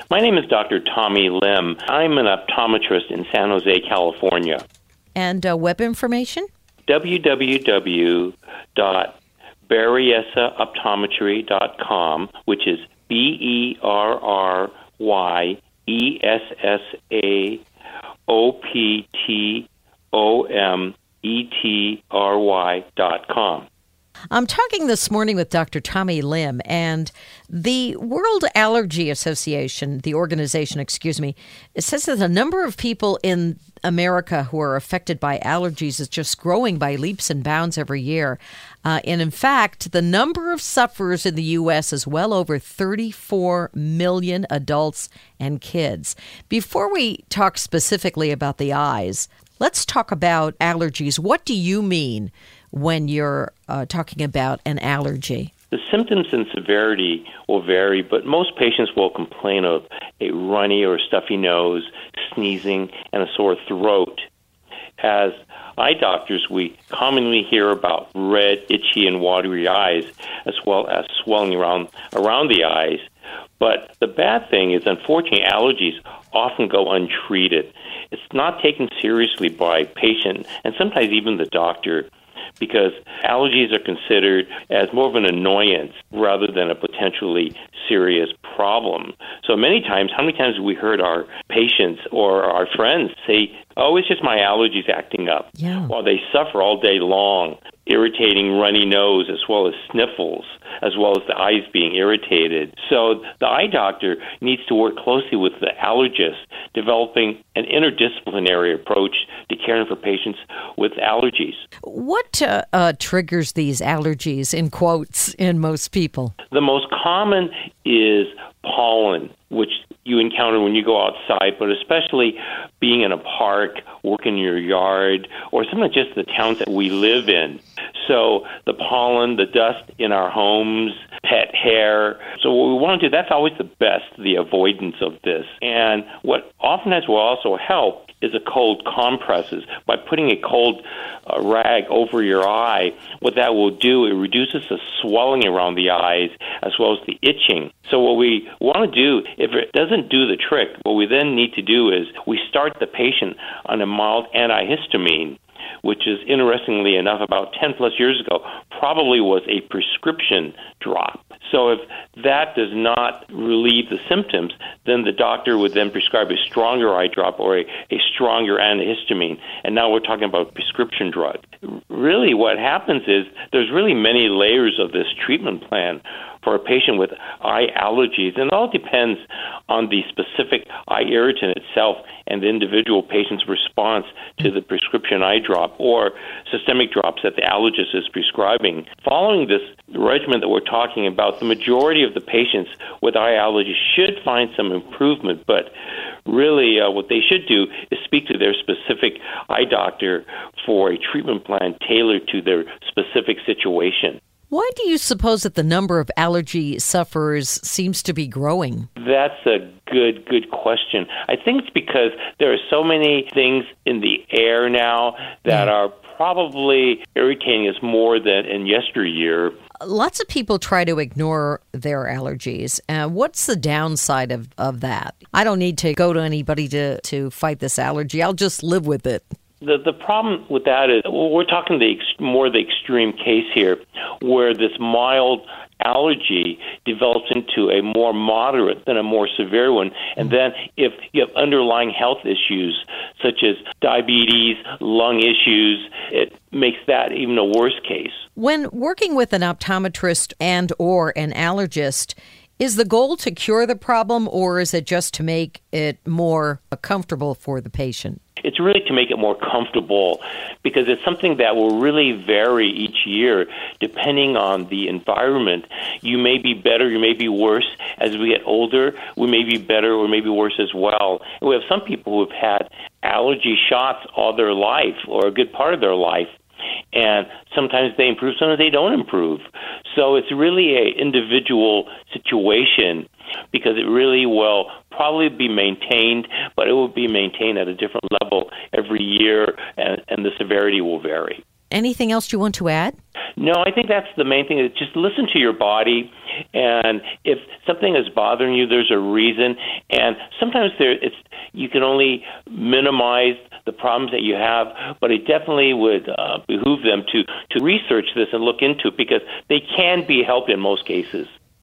My name is Dr. Tommy Lim. I'm an optometrist in San Jose, California. And web information? www.berryessaoptometry.com, which is BerryessaOptometry.com. I'm talking this morning with Dr. Tommy Lim, and the World Allergy Association, the organization, it says that the number of people in America who are affected by allergies is just growing by leaps and bounds every year. And in fact, the number of sufferers in the U.S. is well over 34 million adults and kids. Before we talk specifically about the eyes, let's talk about allergies. What do you mean when you're talking about an allergy? The symptoms and severity will vary, but most patients will complain of a runny or stuffy nose, sneezing, and a sore throat. As eye doctors, we commonly hear about red, itchy, and watery eyes, as well as swelling around the eyes. But the bad thing is, unfortunately, allergies often go untreated. It's not taken seriously by patient and sometimes even the doctor, because allergies are considered as more of an annoyance rather than a potentially serious problem. So many times, how many times have we heard our patients or our friends say, "Oh, it's just my allergies acting up," while they suffer all day long, irritating runny nose as well as sniffles, as well as the eyes being irritated. So the eye doctor needs to work closely with the allergist, developing an interdisciplinary approach to caring for patients with allergies. What triggers these allergies, in quotes, in most people? The most common is pollen, which you encounter when you go outside, but especially being in a park, working in your yard, or sometimes just the towns that we live in. So the pollen, the dust in our homes, pet hair. So what we want to do, that's always the best, the avoidance of this. And what oftentimes will also help is a cold compresses. By putting a cold rag over your eye, what that will do, it reduces the swelling around the eyes as well as the itching. So what we want to do, if it doesn't do the trick, what we then need to do is we start the patient on a mild antihistamine, which is, interestingly enough, about 10 plus years ago, probably was a prescription drop. So if that does not relieve the symptoms, then the doctor would then prescribe a stronger eye drop or a stronger antihistamine. And now we're talking about a prescription drug. Really what happens is there's really many layers of this treatment plan for a patient with eye allergies, and it all depends on the specific eye irritant itself and the individual patient's response to the prescription eye drop or systemic drops that the allergist is prescribing. Following this regimen that we're talking about, the majority of the patients with eye allergies should find some improvement, but really what they should do is speak to their specific eye doctor for a treatment plan tailored to their specific situation. Why do you suppose that the number of allergy sufferers seems to be growing? That's a good question. I think it's because there are so many things in the air now that are probably irritating us more than in yesteryear. Lots of people try to ignore their allergies. What's the downside of that? I don't need to go to anybody to fight this allergy. I'll just live with it. The problem with that is we're talking the extreme case here, where this mild allergy develops into a more moderate than a more severe one. And then if you have underlying health issues such as diabetes, lung issues, it makes that even a worse case. When working with an optometrist and or an allergist, is the goal to cure the problem, or is it just to make it more comfortable for the patient? It's really to make it more comfortable, because it's something that will really vary each year depending on the environment. You may be better, you may be worse. As we get older, we may be better or maybe worse as well. And we have some people who have had allergy shots all their life or a good part of their life. And sometimes they improve, sometimes they don't improve. So it's really an individual situation, because it really will probably be maintained, but it will be maintained at a different level every year, and the severity will vary. Anything else you want to add? No, I think that's the main thing. Is just listen to your body And if something is bothering you, there's a reason. And sometimes you can only minimize the problems that you have, but it definitely would behoove them to research this and look into it, because they can be helped in most cases.